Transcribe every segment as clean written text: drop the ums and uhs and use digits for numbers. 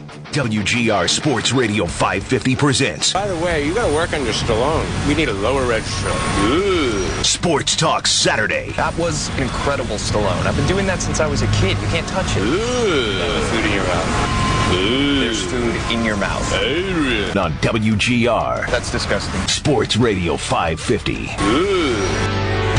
WGR Sports Radio 550 presents. By the way, you gotta work on your Stallone. We need a lower red shirt. Ooh. Sports Talk Saturday. That was incredible, Stallone. I've been doing that since I was a kid. You can't touch it. Ooh. Food in your mouth. Ooh. There's food in your mouth. Ooh. On WGR. That's disgusting. Sports Radio 550. Ooh.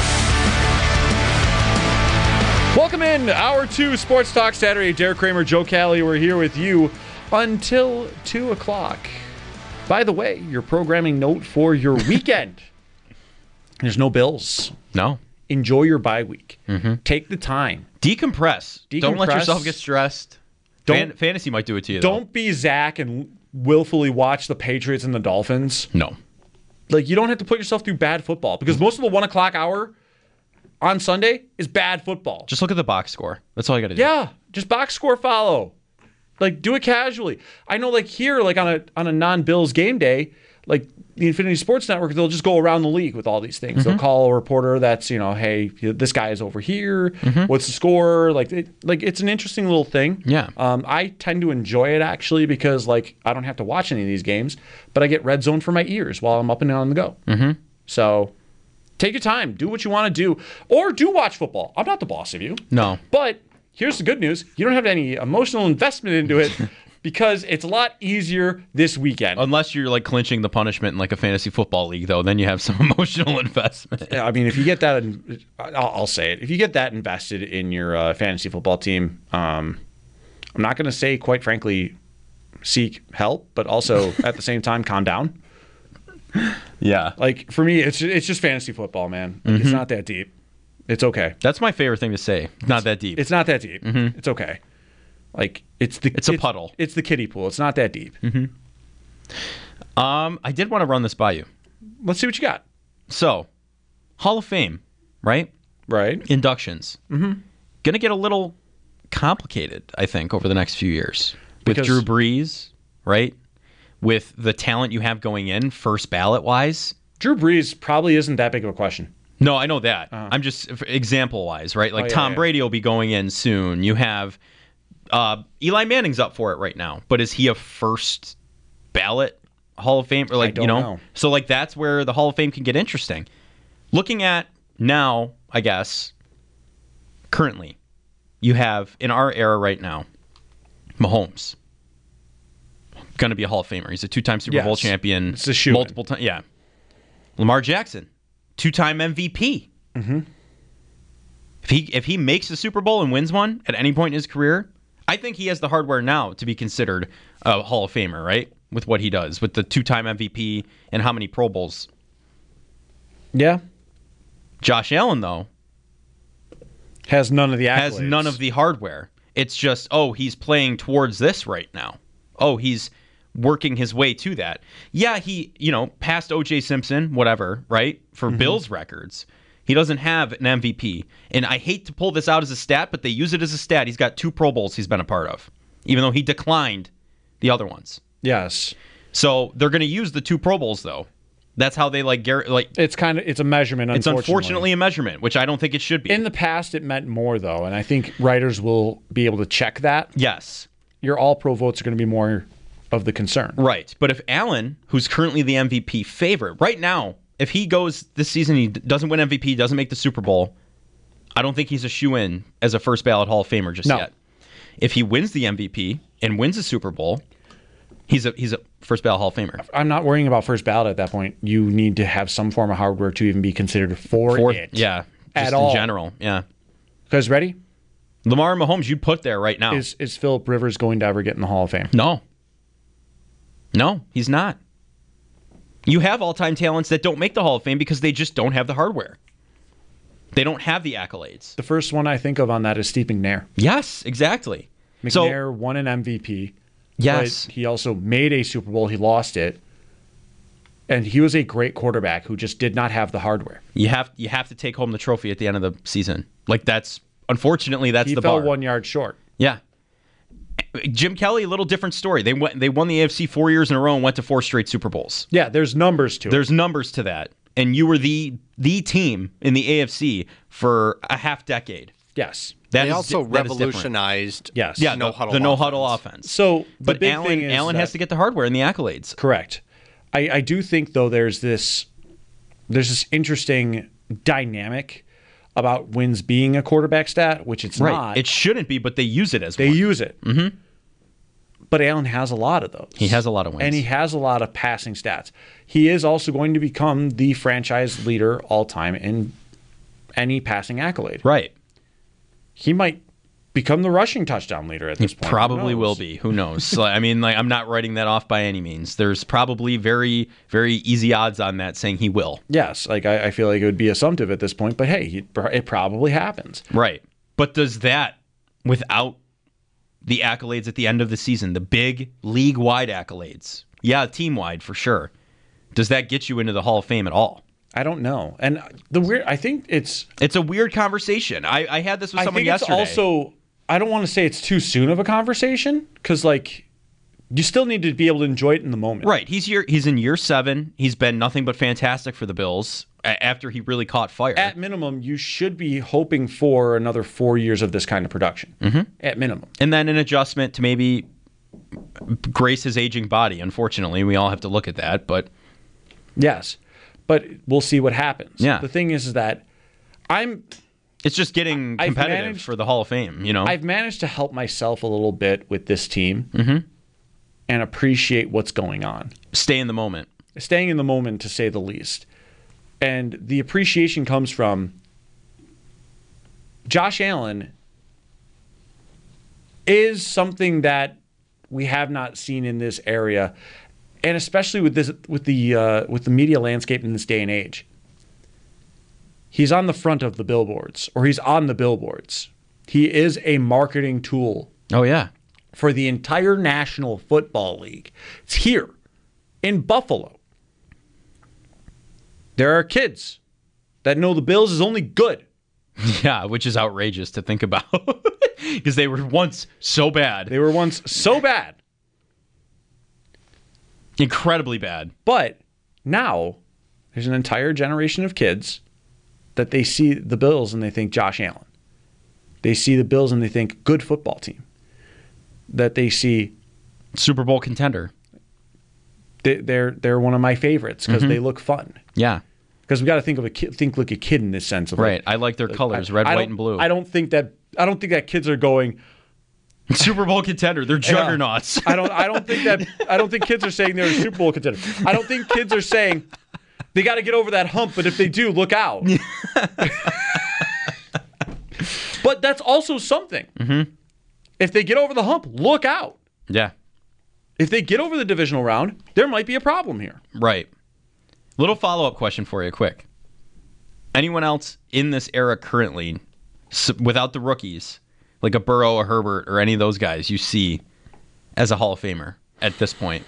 Welcome in, Hour 2, Sports Talk Saturday. Derek Kramer, Joe Cali, we're here with you until 2 o'clock. By the way, your programming note for your weekend. There's no bills. No. Enjoy your bye week. Mm-hmm. Take the time. Decompress. Don't let yourself get stressed. Fantasy might do it to you, Don't be Zach and willfully watch the Patriots and the Dolphins. No. Like, you don't have to put yourself through bad football, because most of the 1 o'clock hour on Sunday is bad football. Just look at the box score. That's all you got to do. Yeah, just box score follow. Like, do it casually. I know, like, here, like, on a non-Bills game day, like, the Infinity Sports Network, they'll just go around the league with all these things. Mm-hmm. They'll call a reporter that's, hey, this guy is over here. Mm-hmm. What's the score? Like, it's an interesting little thing. Yeah. I tend to enjoy it, actually, because, like, I don't have to watch any of these games, but I get red zone for my ears while I'm up and down on the go. Mm-hmm. So take your time. Do what you want to do. Or do watch football. I'm not the boss of you. No. But here's the good news. You don't have any emotional investment into it because it's a lot easier this weekend. Unless you're, like, clinching the punishment in, like, a fantasy football league, though. Then you have some emotional investment. I mean, if you get that, I'll say it. If you get that invested in your fantasy football team, I'm not going to say, quite frankly, seek help, but also at the same time, calm down. Yeah. Like, for me, it's just fantasy football, man. Like, It's not that deep. It's okay. That's my favorite thing to say. Not that deep. It's not that deep. Mm-hmm. It's okay. Like, it's a puddle. It's the kiddie pool. It's not that deep. Mm-hmm. I did want to run this by you. Let's see what you got. So, Hall of Fame, right? Right. Inductions. Mm-hmm. Going to get a little complicated, I think, over the next few years. With Drew Brees, right? With the talent you have going in, first ballot-wise. Drew Brees probably isn't that big of a question. No, I know that. I'm just example-wise, right? Like Tom Brady will be going in soon. You have Eli Manning's up for it right now, but is he a first ballot Hall of Fame? Or, like, I don't know. So, like, that's where the Hall of Fame can get interesting. Looking at now, I guess, currently, you have in our era right now, Mahomes. Going to be a Hall of Famer. He's a two-time Super Bowl champion. It's a shoe-in. Multiple times. Yeah. Lamar Jackson, two-time MVP. Mm-hmm. If he makes the Super Bowl and wins one at any point in his career, I think he has the hardware now to be considered a Hall of Famer, right? With what he does, with the two-time MVP and how many Pro Bowls. Yeah. Josh Allen, though, has none of the accolades. Has none of the hardware. It's just, he's playing towards this right now. He's working his way to that. Yeah, he, passed O.J. Simpson, whatever, right? For Bills records. He doesn't have an MVP. And I hate to pull this out as a stat, but they use it as a stat. He's got 2 Pro Bowls he's been a part of, even though he declined the other ones. Yes. So they're going to use the 2 Pro Bowls, though. That's how they it's a measurement, It's unfortunately a measurement, which I don't think it should be. In the past, it meant more, though, and I think writers will be able to check that. Yes. Your all-pro votes are going to be more of the concern. Right. But if Allen, who's currently the MVP favorite, right now, if he goes this season, he doesn't win MVP, doesn't make the Super Bowl, I don't think he's a shoo-in as a first ballot Hall of Famer just yet. If he wins the MVP and wins the Super Bowl, he's a first ballot Hall of Famer. I'm not worrying about first ballot at that point. You need to have some form of hardware to even be considered for it. Yeah. At just all. in general. Yeah. Because ready? Lamar Mahomes, you'd put there right now. Is Phillip Rivers going to ever get in the Hall of Fame? No. No, he's not. You have all-time talents that don't make the Hall of Fame because they just don't have the hardware. They don't have the accolades. The first one I think of on that is Steve McNair. Yes, exactly. McNair won an MVP. Yes. But he also made a Super Bowl. He lost it. And he was a great quarterback who just did not have the hardware. You have to take home the trophy at the end of the season. Like, unfortunately, that's the bar. He fell 1 yard short. Yeah. Jim Kelly, a little different story. They won the AFC 4 years in a row and went to 4 straight Super Bowls. Yeah, there's numbers to it. There's numbers to that. And you were the team in the AFC for a half decade. Yes. That They is also that is different. revolutionized Yes. Yeah, no the huddle no offense. huddle offense. So the but big Allen, thing is Allen has that- to get the hardware and the accolades. Correct. I do think though there's this interesting dynamic about wins being a quarterback stat, which it's Right. not. It shouldn't be, but they use it as They one. use it. Mm-hmm. But Allen has a lot of those. He has a lot of wins. And he has a lot of passing stats. He is also going to become the franchise leader all time in any passing accolade. Right. He might become the rushing touchdown leader at this point. Who Probably knows? will be. Who knows? I mean, I'm not writing that off by any means. There's probably very, very easy odds on that saying he will. Yes, I feel like it would be assumptive at this point, but hey, it probably happens. Right. But does that, without the accolades at the end of the season, the big league-wide accolades, yeah, team-wide for sure, does that get you into the Hall of Fame at all? I don't know. And I think it's a weird conversation. I had this with I someone think yesterday. it's also, I don't want to say it's too soon of a conversation because, like, you still need to be able to enjoy it in the moment. Right. He's in year 7. He's been nothing but fantastic for the Bills after he really caught fire. At minimum, you should be hoping for another 4 years of this kind of production. Mm-hmm. At minimum. And then an adjustment to maybe grace his aging body. Unfortunately, we all have to look at that. But Yes. But we'll see what happens. Yeah. The thing is that it's just getting I've competitive managed- for the Hall of Fame, you know? I've managed to help myself a little bit with this team Mm-hmm. and appreciate what's going on. Stay in the moment. Staying in the moment, to say the least. And the appreciation comes from Josh Allen is something that we have not seen in this area, and especially with the media landscape in this day and age. He's on the front of the billboards, or he's on the billboards. He is a marketing tool Oh, yeah. for the entire National Football League. It's here in Buffalo. There are kids that know the Bills is only good. Yeah, which is outrageous to think about. Because they were once so bad. They were once so bad, Incredibly bad. but now there's an entire generation of kids that they see the Bills and they think Josh Allen. They see the Bills and they think good football team. That they see Super Bowl contender. they're one of my favorites because they look fun. Yeah. Because we got to think of think like a kid in this sense of Right. I like their colors, red, I white, don't- and blue. I don't think that kids are going. Super Bowl contender. They're juggernauts. I don't think kids are saying they're a Super Bowl contender. I don't think kids are saying they got to get over that hump, but if they do, look out. But that's also something. Mm-hmm. If they get over the hump, look out. Yeah. If they get over the divisional round, there might be a problem here. Right. Little follow-up question for you, quick. Anyone else in this era currently, without the rookies, like a Burrow, a Herbert, or any of those guys you see as a Hall of Famer at this point?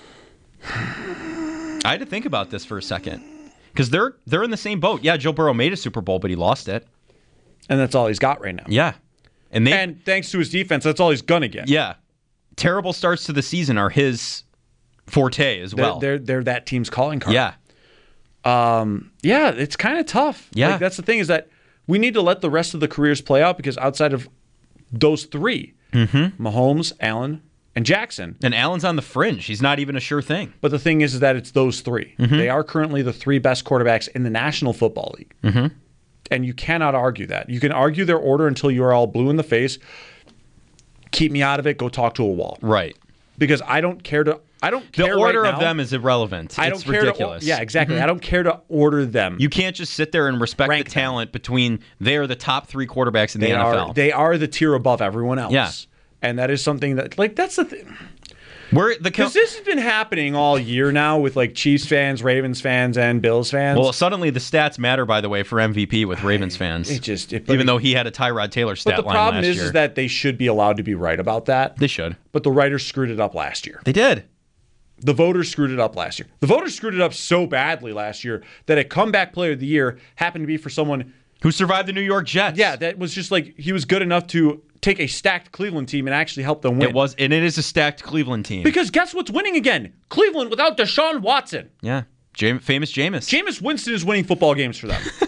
I had to think about this for a second. Because they're in the same boat. Yeah, Joe Burrow made a Super Bowl, but he lost it. And that's all he's got right now. Yeah. And thanks to his defense, that's all he's going to get. Yeah. Terrible starts to the season are his forte as well. They're that team's calling card. Yeah. Yeah, it's kind of tough. Yeah. Like, that's the thing is that we need to let the rest of the careers play out because outside of those three, Mahomes, Allen, and Jackson. And Allen's on the fringe. He's not even a sure thing. But the thing is that it's those three. They are currently the three best quarterbacks in the National Football League. Mm-hmm. And you cannot argue that. You can argue their order until you are all blue in the face. Keep me out of it. Go talk to a wall. Right. Because I don't care to. The order right of now. them is irrelevant. I don't It's care ridiculous. Yeah, exactly. I don't care to order them. You can't just sit there and respect Rank the talent between they're the top 3 quarterbacks in the They NFL. they are the tier above everyone else. Yeah. And that is something that, like, that's the thing. Because this has been happening all year now with, like, Chiefs fans, Ravens fans, and Bills fans. well, suddenly the stats matter, by the way, for MVP with Ravens fans. Even though he had a Tyrod Taylor stat But the line problem last year. is that they should be allowed to be right about that. They should. But the writers screwed it up last year. They did. The voters screwed it up last year. The voters screwed it up so badly last year that a comeback player of the year happened to be for someone Who survived the New York Jets. Yeah, that was just like he was good enough to take a stacked Cleveland team and actually help them win. It was, and it is a stacked Cleveland team. Because guess what's winning again? Cleveland without Deshaun Watson. Yeah. Famous Jameis. Jameis Winston is winning football games for them.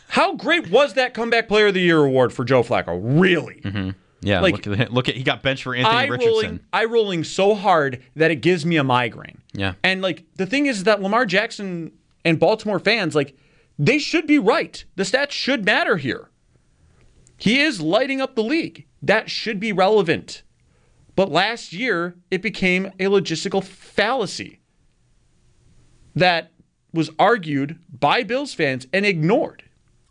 How great was that Comeback Player of the Year award for Joe Flacco? Really? Yeah, Like, look at he got benched for Anthony Richardson. Eye rolling so hard that it gives me a migraine. Yeah. And like the thing is that Lamar Jackson and Baltimore fans, like, they should be right. The stats should matter here. He is lighting up the league. That should be relevant. But last year, it became a logistical fallacy that was argued by Bills fans and ignored.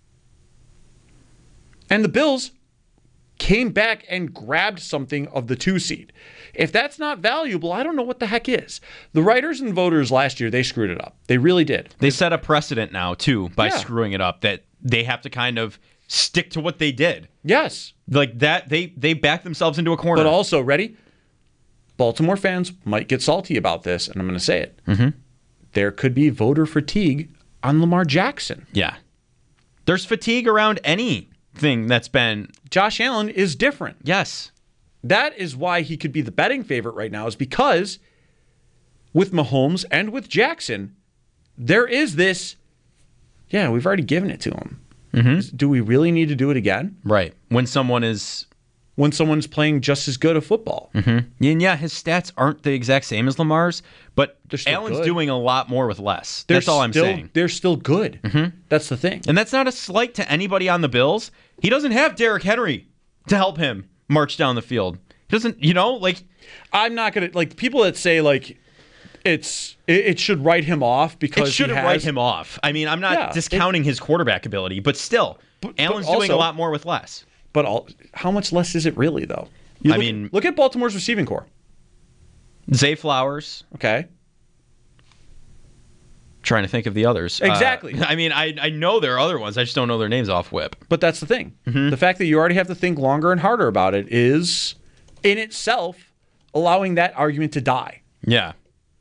And the Bills came back and grabbed something of the 2 seed. If that's not valuable, I don't know what the heck is. The writers and voters last year, they screwed it up. They really did. They set a precedent now, too, by screwing it up, that they have to kind of stick to what they did. Yes. Like that, they backed themselves into a corner. But also, ready? Baltimore fans might get salty about this, and I'm going to say it. Mm-hmm. There could be voter fatigue on Lamar Jackson. Yeah. There's fatigue around anything that's been... Josh Allen is different. Yes. That is why he could be the betting favorite right now, is because with Mahomes and with Jackson, there is this, we've already given it to him. Mm-hmm. Do we really need to do it again? Right. When someone's playing just as good a football. Mm-hmm. And yeah, his stats aren't the exact same as Lamar's, but Allen's good. Doing a lot more with less. That's all I'm saying. They're still good. Mm-hmm. That's the thing. And that's not a slight to anybody on the Bills. He doesn't have Derrick Henry to help him march down the field. He doesn't, like... I'm not going to... Like, people that say, like, it should write him off because it shouldn't write him off. I mean, I'm not discounting his quarterback ability, but still, Allen's doing a lot more with less. But how much less is it really, though? Look at Baltimore's receiving core. Zay Flowers. Okay. Trying to think of the others. Exactly. I mean, I know there are other ones. I just don't know their names off whip. But that's the thing. Mm-hmm. The fact that you already have to think longer and harder about it is, in itself, allowing that argument to die. Yeah.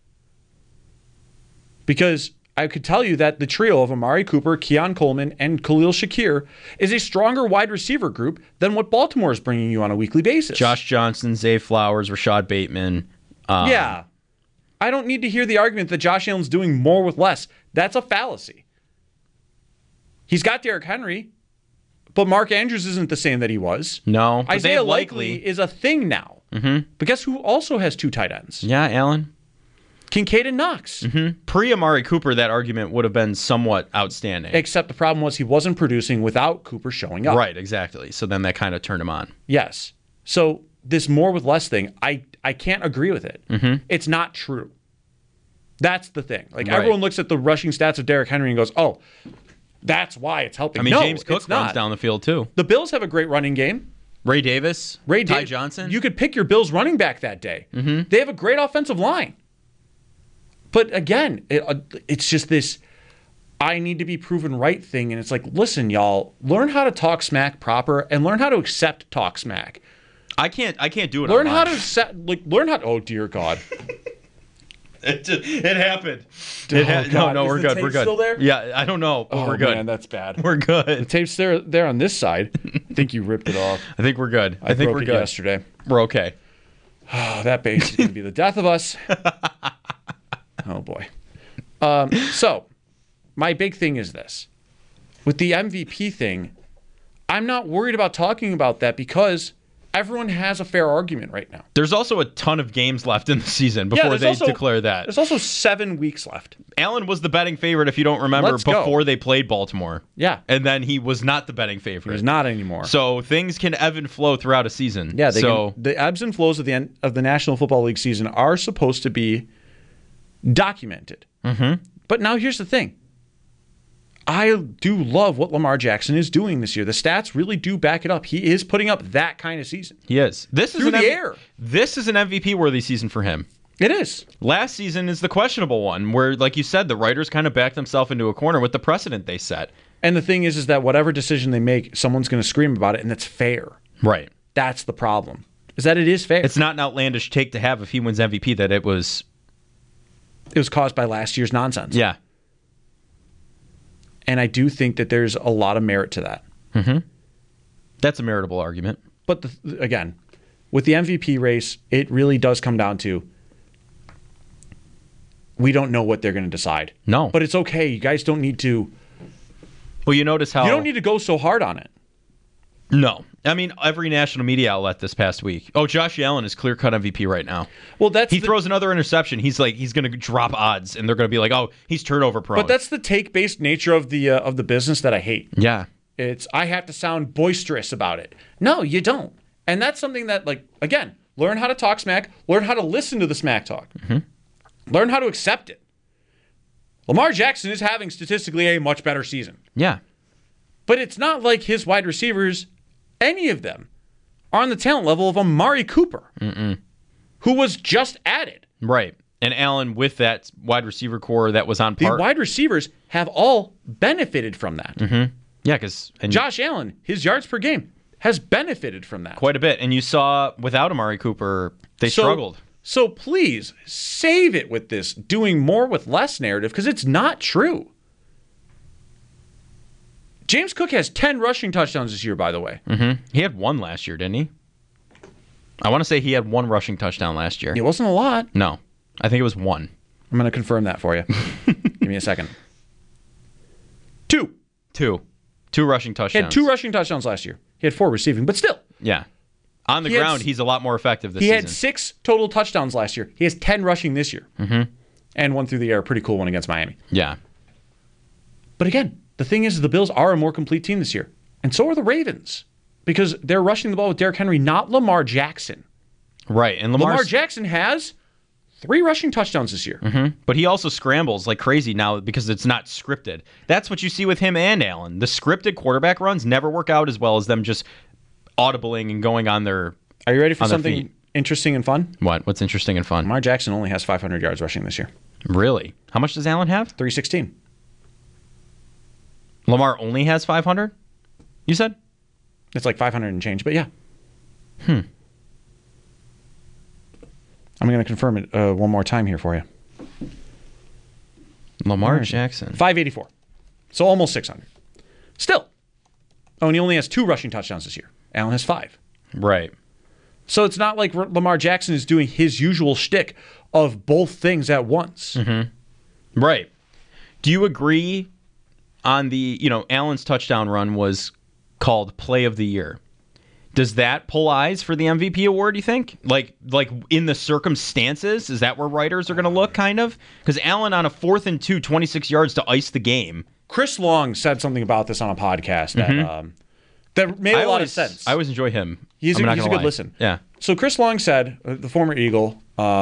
Because I could tell you that the trio of Amari Cooper, Keon Coleman, and Khalil Shakir is a stronger wide receiver group than what Baltimore is bringing you on a weekly basis. Josh Johnson, Zay Flowers, Rashad Bateman. Yeah. I don't need to hear the argument that Josh Allen's doing more with less. That's a fallacy. He's got Derrick Henry, but Mark Andrews isn't the same that he was. No. Isaiah Likely is a thing now. Mm-hmm. But guess who also has 2 tight ends? Yeah, Allen. Kincaid and Knox. Mm-hmm. Pre-Amari Cooper, that argument would have been somewhat outstanding. Except the problem was he wasn't producing without Cooper showing up. Right, exactly. So then that kind of turned him on. Yes. So this more with less thing, I can't agree with it. Mm-hmm. It's not true. That's the thing. Like, everyone looks at the rushing stats of Derrick Henry and goes, oh, that's why it's helping. I mean, no, James Cook runs down the field, too. The Bills have a great running game. Ray Davis, Ty Johnson. You could pick your Bills running back that day. Mm-hmm. They have a great offensive line. But again, it's just this I need to be proven right thing. And it's like, listen, y'all, learn how to talk smack proper and learn how to accept talk smack. I can't do it. Learn how to learn how. Oh dear God! It happened. No, we're good. We're good. Still there? Yeah, I don't know, but we're good. Man, that's bad. We're good. The tape's there on this side. I think you ripped it off. I think we're good. I think broke we're it good yesterday. We're okay. Oh, that base is going to be the death of us. Oh boy. So, my big thing is this: with the MVP thing, I'm not worried about talking about that because everyone has a fair argument right now. There's also a ton of games left in the season before they declare that. There's also 7 weeks left. Allen was the betting favorite, if you don't remember, before they played Baltimore. Yeah. And then he was not the betting favorite. He's not anymore. So things can ebb and flow throughout a season. Yeah, the ebbs and flows of the end of the National Football League season are supposed to be documented. Mm-hmm. But now here's the thing. I do love what Lamar Jackson is doing this year. The stats really do back it up. He is putting up that kind of season. He is. This is This is an MVP-worthy season for him. It is. Last season is the questionable one where, like you said, the writers kind of backed themselves into a corner with the precedent they set. And the thing is that whatever decision they make, someone's going to scream about it, and that's fair. Right. That's the problem, is that it is fair. It's not an outlandish take to have if he wins MVP that it was caused by last year's nonsense. Yeah. And I do think that there's a lot of merit to that. Mm-hmm. That's a meritable argument. But again, with the MVP race, it really does come down to we don't know what they're going to decide. No. But it's okay. You guys don't need to Well, you notice how You don't need to go so hard on it. No. I mean, every national media outlet this past week. Oh, Josh Allen is clear-cut MVP right now. Well, He throws another interception. He's going to drop odds, and they're going to be like, oh, he's turnover prone. But that's the take-based nature of the business that I hate. Yeah. It's I have to sound boisterous about it. No, you don't. And that's something that, like, again, learn how to talk smack, learn how to listen to the smack talk, learn how to accept it. Lamar Jackson is having statistically a much better season. Yeah. But it's not like his wide receivers, any of them, are on the talent level of Amari Cooper, who was just added. Right. And Allen, with that wide receiver core that was on The par. wide receivers have all benefited from that. Yeah, because Josh Allen, his yards per game, has benefited from that. quite a bit. And you saw without Amari Cooper, they struggled. So please save it with this doing more with less narrative, because it's not true. James Cook has 10 rushing touchdowns this year, by the way. He had one last year, didn't he? I want to say he had one rushing touchdown last year. It wasn't a lot. No, I think it was one. I'm going to confirm that for you. Give me a second. Two. Two rushing touchdowns. He had 2 rushing touchdowns last year. He had 4 receiving, but still. Yeah. On the He had ground, s- he's a lot more effective this He season. had 6 total touchdowns last year. He has 10 rushing this year. And 1 through the air. Pretty cool one against Miami. Yeah. But again, the thing is the Bills are a more complete team this year. And so are the Ravens. Because they're rushing the ball with Derrick Henry, not Lamar Jackson. Right. And Lamar Jackson has 3 rushing touchdowns this year. But he also scrambles like crazy now because it's not scripted. That's what you see with him and Allen. The scripted quarterback runs never work out as well as them just audibling and going on their Are you ready for on their something feet. interesting and fun? What? What's interesting and fun? Lamar Jackson only has 500 yards rushing this year. Really? How much does Allen have? 316. Lamar only has 500? You said? It's like 500 and change, but yeah. I'm going to confirm it one more time here for you. Lamar Jackson. 584. So almost 600. Still. Oh, and he only has 2 rushing touchdowns this year. Allen has 5. Right. So it's not like Lamar Jackson is doing his usual shtick of both things at once. Right. Do you agree on the, Allen's touchdown run was called Play of the Year? Does that pull eyes for the MVP award, you think? Like in the circumstances, is that where writers are going to look, kind of? Because Allen on a 4th and 2, 26 yards to ice the game. Chris Long said something about this on a podcast that made a lot of sense. I always enjoy him. He's I'm not a gonna good lie. listen. Yeah. So Chris Long said, the former Eagle,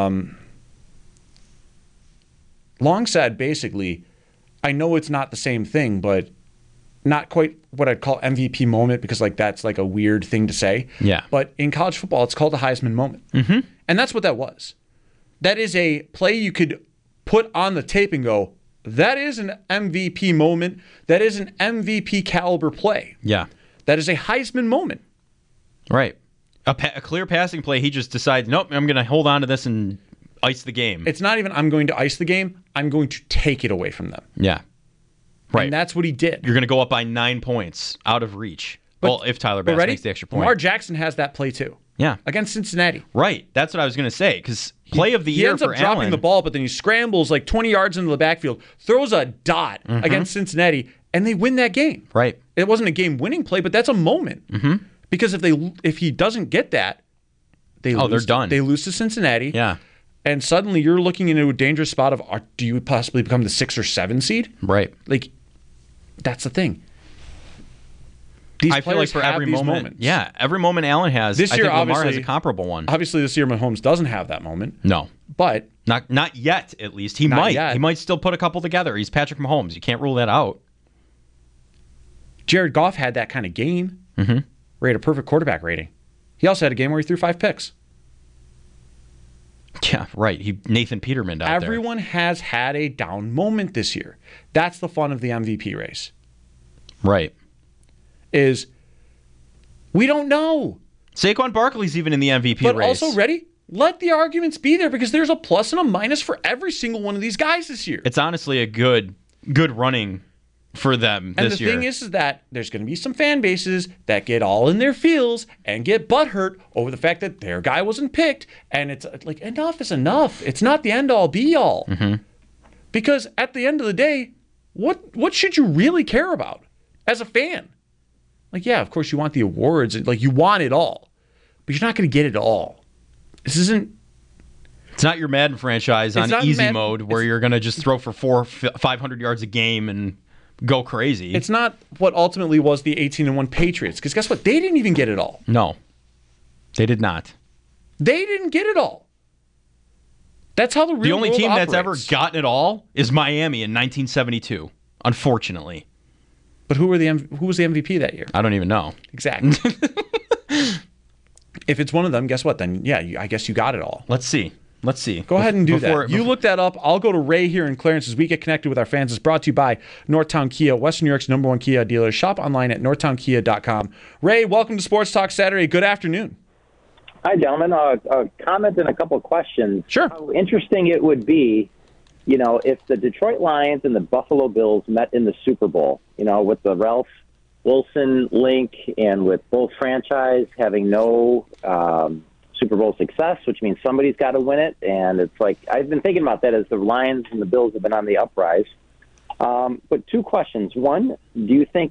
Long said basically, I know it's not the same thing, but not quite what I'd call MVP moment, because like that's like a weird thing to say. Yeah. But in college football, it's called a Heisman moment. And that's what that was. That is a play you could put on the tape and go, that is an MVP moment. That is an MVP caliber play. Yeah. That is a Heisman moment. Right. A clear passing play, he just decides, nope, I'm going to hold on to this and ice the game. It's not even I'm going to ice the game. I'm going to take it away from them. Yeah. Right. And that's what he did. You're going to go up by 9 points out of reach. Well, if Tyler Bass makes the extra point. Lamar Jackson has that play too. Yeah. Against Cincinnati. Right. That's what I was going to say, because play of the He year ends for up dropping Allen. the ball, but then he scrambles like 20 yards into the backfield, throws a dot against Cincinnati, and they win that game. Right. It wasn't a game-winning play, but that's a moment. Because if he doesn't get that, they're done. They lose to Cincinnati. Yeah. And suddenly you're looking into a dangerous spot of, do you possibly become the 6 or 7 seed? Right. Like, that's the thing. These I feel like for every moment. Yeah. Every moment Allen has, This I year, think Lamar has obviously- a comparable one. Obviously, this year Mahomes doesn't have that moment, No. but Not yet, at least. He Not might. yet. He might still put a couple together. He's Patrick Mahomes. You can't rule that out. Jared Goff had that kind of game. Where he had a perfect quarterback rating. He also had a game where he threw 5 picks. Yeah, right. Nathan Peterman out there. Everyone has had a down moment this year. That's the fun of the MVP race. Right. Is we don't know. Saquon Barkley's even in the MVP But race. also, ready? Let the arguments be there, because there's a plus and a minus for every single one of these guys this year. It's honestly a good running for them And this the year. thing is that there's going to be some fan bases that get all in their feels and get butthurt over the fact that their guy wasn't picked. And it's like, enough is enough. It's not the end all be all. Because at the end of the day, what should you really care about? as a fan. Like, yeah, of course you want the awards. Like, you want it all. But you're not going to get it all. This isn't... It's not your Madden franchise on not easy Madden. mode where you're going to just throw for 500 yards a game and go crazy. It's not what ultimately was the 18-1 Patriots. Because guess what? They didn't even get it all. No, they did not. They didn't get it all. That's how the real The only world team that's ever operates. gotten it all is Miami in 1972, unfortunately. But who was the MVP that year? I don't even know. Exactly. If it's one of them, guess what? Then, yeah, I guess you got it all. Let's see. Go ahead and do that. You look that up. I'll go to Ray here in Clarence as we get connected with our fans. It's brought to you by Northtown Kia, Western New York's #1 Kia dealer. Shop online at northtownkia.com. Ray, welcome to Sports Talk Saturday. Good afternoon. Hi, gentlemen. A comment and a couple of questions. Sure. How interesting it would be, if the Detroit Lions and the Buffalo Bills met in the Super Bowl, with the Ralph Wilson link and with both franchise having no Super Bowl success, which means somebody's got to win it. And it's like, I've been thinking about that as the Lions and the Bills have been on the uprise. But two questions. One, do you think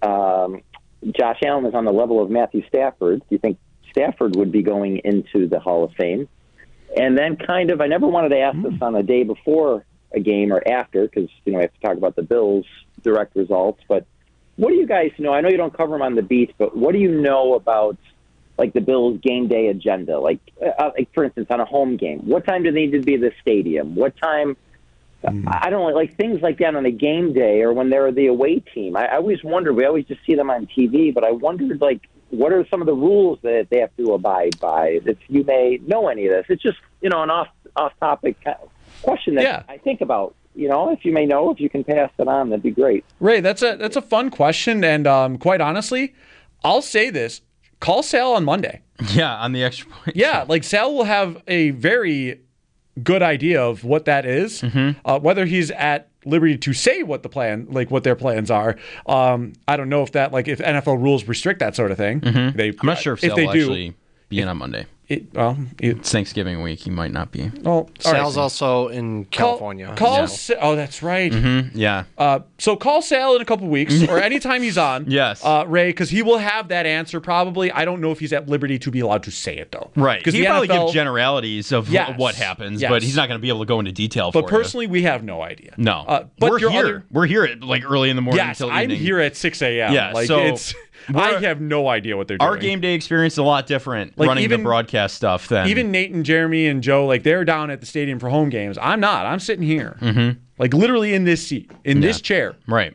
Josh Allen is on the level of Matthew Stafford? Do you think Stafford would be going into the Hall of Fame? And then I never wanted to ask this on a day before a game or after because, I have to talk about the Bills' direct results. But what do you guys know? I know you don't cover them on the beat, but what do you know about, like, the Bills' game day agenda? Like, for instance, on a home game, what time do they need to be at the stadium? What time? I don't know, like things like that on a game day or when they're the away team. I always wonder. We always just see them on TV, but I wondered, like, what are some of the rules that they have to abide by? If you may know any of this, it's just an off-topic question that I think about. If you may know, if you can pass it on, that'd be great. Ray, that's a fun question, and quite honestly, I'll say this: call Sal on Monday. Yeah, on the extra point. Yeah, like Sal will have a very good idea of what that is. Whether he's at liberty to say what what their plans are. I don't know if NFL rules restrict that sort of thing. I'm not sure if Sal will actually be in on Monday. It's Thanksgiving week. He might not be. Well, Sal's also in California. Oh, that's right. Yeah. So call Sal in a couple weeks or anytime he's on. Yes. Ray, because he will have that answer probably. I don't know if he's at liberty to be allowed to say it, though. Right. Because he probably give generalities of Yes. what happens, Yes. but he's not going to be able to go into detail But personally, we have no idea. No. But we're here. We're here at early in the morning Yes, until I'm evening. here at 6 a.m. Yeah, so I have no idea what they're doing. Our game day experience is a lot different running the broadcast stuff than even Nate and Jeremy and Joe, they're down at the stadium for home games. I'm not. I'm sitting here, literally in this seat, in this chair. Right.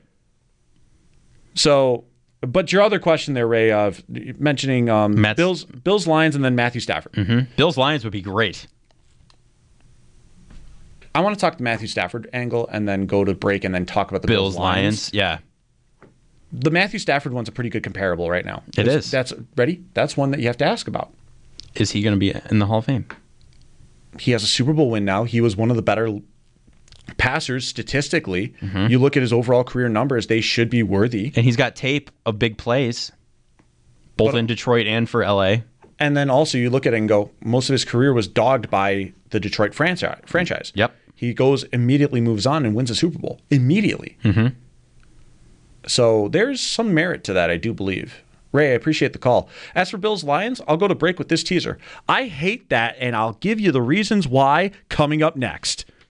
So, but your other question there, Ray, of mentioning Bills, Lions, and then Matthew Stafford. Bills, Lions would be great. I want to talk the Matthew Stafford angle and then go to break and then talk about the Bills, Lions. Yeah. The Matthew Stafford one's a pretty good comparable right now. It is. That's ready. That's one that you have to ask about. Is he going to be in the Hall of Fame? He has a Super Bowl win now. He was one of the better passers statistically. You look at his overall career numbers; they should be worthy. And he's got tape of big plays, both in Detroit and for LA. And then also you look at it and go, most of his career was dogged by the Detroit franchise. Yep. He goes immediately, moves on, and wins a Super Bowl immediately. So there's some merit to that, I do believe. Ray, I appreciate the call. As for Bills Lions, I'll go to break with this teaser. I hate that, and I'll give you the reasons why coming up next.